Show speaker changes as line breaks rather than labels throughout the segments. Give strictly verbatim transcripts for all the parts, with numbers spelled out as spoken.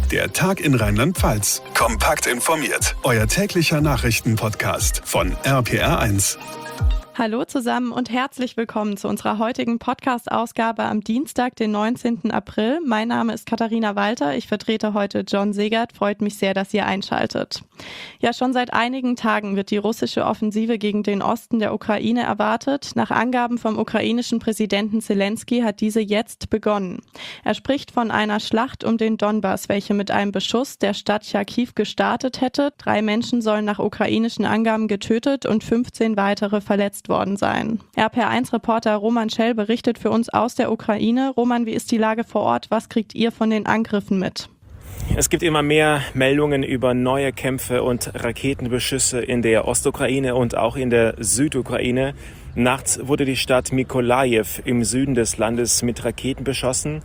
Der Tag in Rheinland-Pfalz. Kompakt informiert. Euer täglicher Nachrichtenpodcast von R P R eins.
Hallo zusammen und herzlich willkommen zu unserer heutigen Podcast-Ausgabe am Dienstag, den neunzehnten April. Mein Name ist Katharina Walter, ich vertrete heute John Segert. Freut mich sehr, dass ihr einschaltet. Ja, schon seit einigen Tagen wird die russische Offensive gegen den Osten der Ukraine erwartet. Nach Angaben vom ukrainischen Präsidenten Zelensky hat diese jetzt begonnen. Er spricht von einer Schlacht um den Donbass, welche mit einem Beschuss der Stadt Charkiw gestartet hätte. Drei Menschen sollen nach ukrainischen Angaben getötet und fünfzehn weitere verletzt worden sein. R P R eins Reporter Roman Schell berichtet für uns aus der Ukraine. Roman, wie ist die Lage vor Ort? Was kriegt ihr von den Angriffen mit?
Es gibt immer mehr Meldungen über neue Kämpfe und Raketenbeschüsse in der Ostukraine und auch in der Südukraine. Nachts wurde die Stadt Mykolajiw im Süden des Landes mit Raketen beschossen.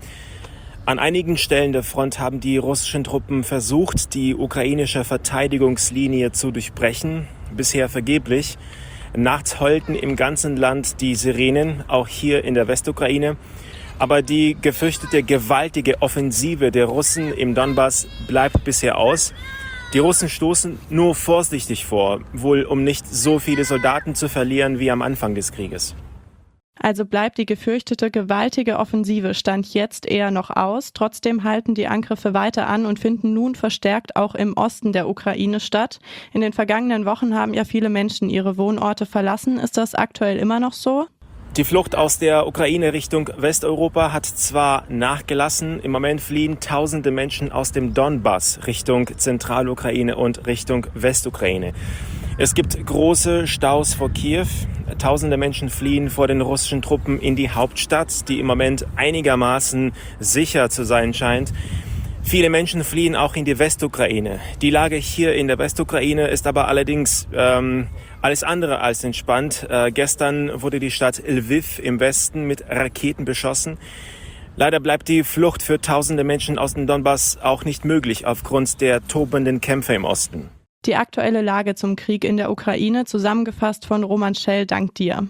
An einigen Stellen der Front haben die russischen Truppen versucht, die ukrainische Verteidigungslinie zu durchbrechen. Bisher vergeblich. Nachts heulten im ganzen Land die Sirenen, auch hier in der Westukraine. Aber die gefürchtete gewaltige Offensive der Russen im Donbass bleibt bisher aus. Die Russen stoßen nur vorsichtig vor, wohl um nicht so viele Soldaten zu verlieren wie am Anfang des Krieges.
Also bleibt die gefürchtete gewaltige Offensive Stand jetzt eher noch aus. Trotzdem halten die Angriffe weiter an und finden nun verstärkt auch im Osten der Ukraine statt. In den vergangenen Wochen haben ja viele Menschen ihre Wohnorte verlassen. Ist das aktuell immer noch so?
Die Flucht aus der Ukraine Richtung Westeuropa hat zwar nachgelassen, im Moment fliehen tausende Menschen aus dem Donbass Richtung Zentralukraine und Richtung Westukraine. Es gibt große Staus vor Kiew. Tausende Menschen fliehen vor den russischen Truppen in die Hauptstadt, die im Moment einigermaßen sicher zu sein scheint. Viele Menschen fliehen auch in die Westukraine. Die Lage hier in der Westukraine ist aber allerdings ähm, alles andere als entspannt. Äh, gestern wurde die Stadt Lviv im Westen mit Raketen beschossen. Leider bleibt die Flucht für tausende Menschen aus dem Donbass auch nicht möglich aufgrund der tobenden Kämpfe im Osten.
Die aktuelle Lage zum Krieg in der Ukraine, zusammengefasst von Roman Schell, dank dir.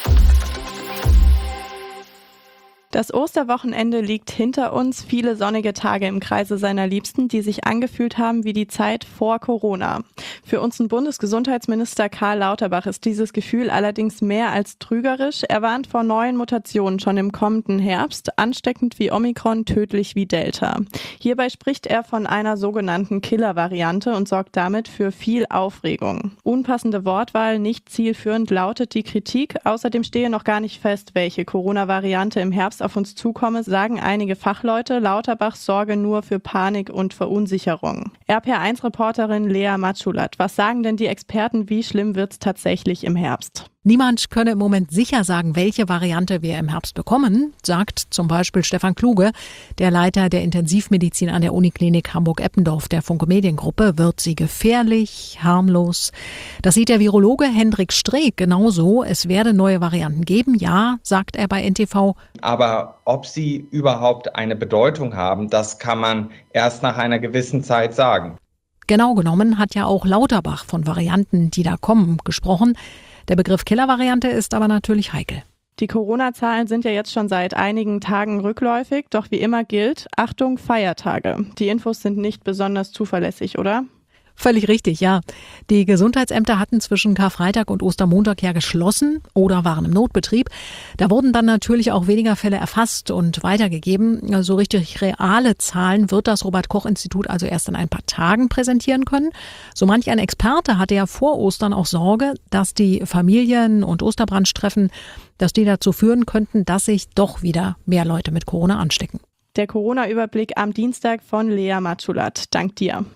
Das Osterwochenende liegt hinter uns, viele sonnige Tage im Kreise seiner Liebsten, die sich angefühlt haben wie die Zeit vor Corona. Für unseren Bundesgesundheitsminister Karl Lauterbach ist dieses Gefühl allerdings mehr als trügerisch. Er warnt vor neuen Mutationen schon im kommenden Herbst, ansteckend wie Omikron, tödlich wie Delta. Hierbei spricht er von einer sogenannten Killer-Variante und sorgt damit für viel Aufregung. Unpassende Wortwahl, nicht zielführend, lautet die Kritik. Außerdem stehe noch gar nicht fest, welche Corona-Variante im Herbst auf uns zukomme, sagen einige Fachleute. Lauterbach sorge nur für Panik und Verunsicherung. R P R eins Reporterin Lea Matschulat, was sagen denn die Experten, wie schlimm wird's tatsächlich im Herbst?
Niemand könne im Moment sicher sagen, welche Variante wir im Herbst bekommen, sagt zum Beispiel Stefan Kluge, der Leiter der Intensivmedizin an der Uniklinik Hamburg-Eppendorf der Funke Mediengruppe. Wird sie gefährlich, harmlos? Das sieht der Virologe Hendrik Streeck genauso. Es werde neue Varianten geben, ja, sagt er bei N T V.
Aber ob sie überhaupt eine Bedeutung haben, das kann man erst nach einer gewissen Zeit sagen.
Genau genommen hat ja auch Lauterbach von Varianten, die da kommen, gesprochen. Der Begriff Killer-Variante ist aber natürlich heikel.
Die Corona-Zahlen sind ja jetzt schon seit einigen Tagen rückläufig, doch wie immer gilt, Achtung, Feiertage. Die Infos sind nicht besonders zuverlässig, oder?
Völlig richtig, ja. Die Gesundheitsämter hatten zwischen Karfreitag und Ostermontag ja geschlossen oder waren im Notbetrieb. Da wurden dann natürlich auch weniger Fälle erfasst und weitergegeben. So richtig reale Zahlen wird das Robert-Koch-Institut also erst in ein paar Tagen präsentieren können. So manch ein Experte hatte ja vor Ostern auch Sorge, dass die Familien- und Osterbranchtreffen, dass die dazu führen könnten, dass sich doch wieder mehr Leute mit Corona anstecken.
Der Corona-Überblick am Dienstag von Lea Matschulat. Dank dir.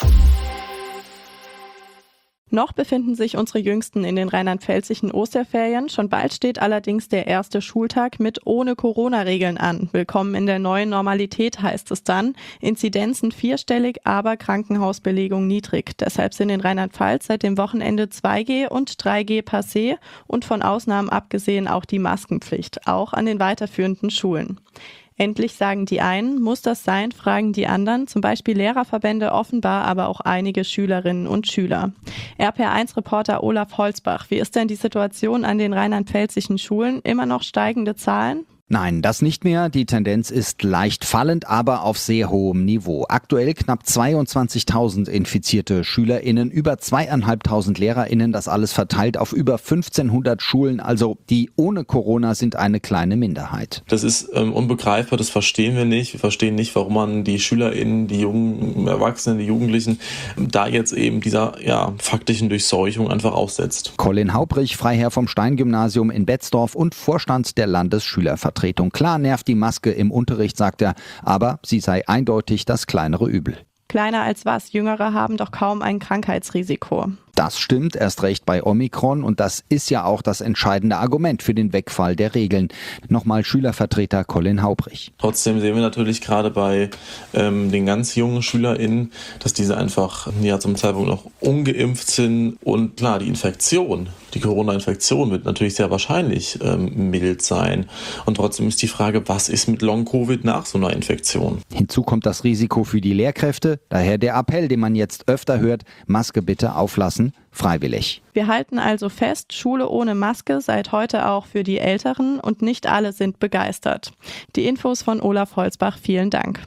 Noch befinden sich unsere Jüngsten in den rheinland-pfälzischen Osterferien. Schon bald steht allerdings der erste Schultag mit ohne Corona-Regeln an. Willkommen in der neuen Normalität, heißt es dann. Inzidenzen vierstellig, aber Krankenhausbelegung niedrig. Deshalb sind in Rheinland-Pfalz seit dem Wochenende zwei G und drei G passé und von Ausnahmen abgesehen auch die Maskenpflicht, auch an den weiterführenden Schulen. Endlich sagen die einen, muss das sein, fragen die anderen, zum Beispiel Lehrerverbände, offenbar aber auch einige Schülerinnen und Schüler. R P R eins Reporter Olaf Holzbach, wie ist denn die Situation an den rheinland-pfälzischen Schulen? Immer noch steigende Zahlen?
Nein, das nicht mehr. Die Tendenz ist leicht fallend, aber auf sehr hohem Niveau. Aktuell knapp zweiundzwanzigtausend infizierte SchülerInnen, über zweieinhalbtausend LehrerInnen, das alles verteilt auf über fünfzehnhundert Schulen. Also die ohne Corona sind eine kleine Minderheit.
Das ist ähm, unbegreifbar, das verstehen wir nicht. Wir verstehen nicht, warum man die SchülerInnen, die jungen Erwachsenen, die Jugendlichen da jetzt eben dieser ja, faktischen Durchseuchung einfach aussetzt.
Colin Haubrich, Freiherr vom Stein-Gymnasium in Betzdorf und Vorstand der Landesschülervertretung. Klar nervt die Maske im Unterricht, sagt er, aber sie sei eindeutig das kleinere Übel.
Kleiner als was? Jüngere haben doch kaum ein Krankheitsrisiko.
Das stimmt, erst recht bei Omikron, und das ist ja auch das entscheidende Argument für den Wegfall der Regeln. Nochmal Schülervertreter Colin Haubrich.
Trotzdem sehen wir natürlich gerade bei ähm, den ganz jungen SchülerInnen, dass diese einfach ja zum Zeitpunkt noch ungeimpft sind, und klar, die Infektion, die Corona-Infektion wird natürlich sehr wahrscheinlich ähm, mild sein. Und trotzdem ist die Frage, was ist mit Long-Covid nach so einer Infektion?
Hinzu kommt das Risiko für die Lehrkräfte, daher der Appell, den man jetzt öfter hört, Maske bitte auflassen. Freiwillig.
Wir halten also fest, Schule ohne Maske seit heute auch für die Älteren, und nicht alle sind begeistert. Die Infos von Olaf Holzbach, vielen Dank.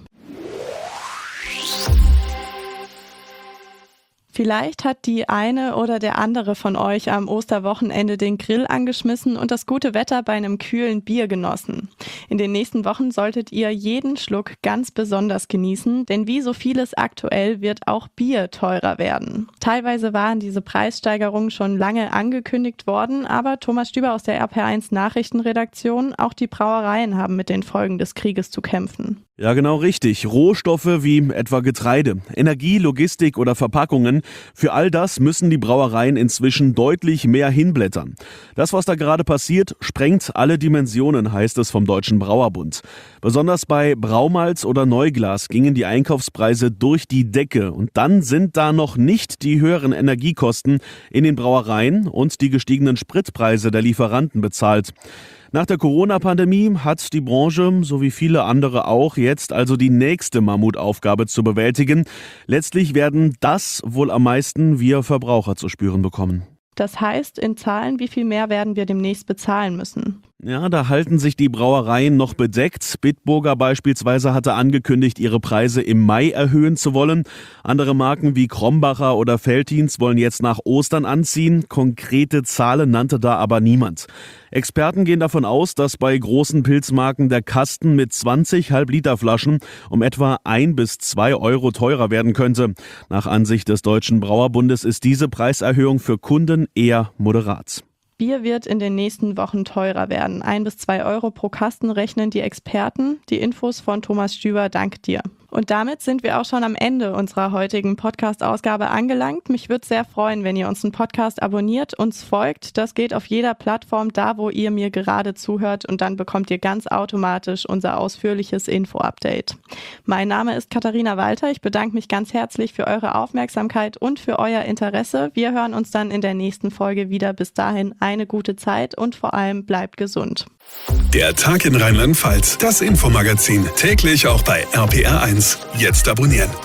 Vielleicht hat die eine oder der andere von euch am Osterwochenende den Grill angeschmissen und das gute Wetter bei einem kühlen Bier genossen. In den nächsten Wochen solltet ihr jeden Schluck ganz besonders genießen, denn wie so vieles aktuell wird auch Bier teurer werden. Teilweise waren diese Preissteigerungen schon lange angekündigt worden, aber Thomas Stüber aus der R P R eins Nachrichtenredaktion, auch die Brauereien haben mit den Folgen des Krieges zu kämpfen.
Ja, genau richtig. Rohstoffe wie etwa Getreide, Energie, Logistik oder Verpackungen, für all das müssen die Brauereien inzwischen deutlich mehr hinblättern. Das, was da gerade passiert, sprengt alle Dimensionen, heißt es vom Deutschen Brauerbund. Besonders bei Braumalz oder Neuglas gingen die Einkaufspreise durch die Decke. Und dann sind da noch nicht die höheren Energiekosten in den Brauereien und die gestiegenen Spritpreise der Lieferanten bezahlt. Nach der Corona-Pandemie hat die Branche, so wie viele andere auch, jetzt also die nächste Mammutaufgabe zu bewältigen. Letztlich werden das wohl am meisten wir Verbraucher zu spüren bekommen.
Das heißt, in Zahlen, wie viel mehr werden wir demnächst bezahlen müssen?
Ja, da halten sich die Brauereien noch bedeckt. Bitburger beispielsweise hatte angekündigt, ihre Preise im Mai erhöhen zu wollen. Andere Marken wie Krombacher oder Veltins wollen jetzt nach Ostern anziehen. Konkrete Zahlen nannte da aber niemand. Experten gehen davon aus, dass bei großen Pilzmarken der Kasten mit zwanzig Halb-Liter-Flaschen um etwa ein bis zwei Euro teurer werden könnte. Nach Ansicht des Deutschen Brauerbundes ist diese Preiserhöhung für Kunden eher moderat.
Bier wird in den nächsten Wochen teurer werden. Ein bis zwei Euro pro Kasten rechnen die Experten. Die Infos von Thomas Stüber, danke dir. Und damit sind wir auch schon am Ende unserer heutigen Podcast-Ausgabe angelangt. Mich würde sehr freuen, wenn ihr uns einen Podcast abonniert, uns folgt. Das geht auf jeder Plattform, da wo ihr mir gerade zuhört, und dann bekommt ihr ganz automatisch unser ausführliches Info-Update. Mein Name ist Katharina Walter. Ich bedanke mich ganz herzlich für eure Aufmerksamkeit und für euer Interesse. Wir hören uns dann in der nächsten Folge wieder. Bis dahin eine gute Zeit und vor allem bleibt gesund.
Der Tag in Rheinland-Pfalz, das Infomagazin, täglich auch bei R P R eins. Jetzt abonnieren.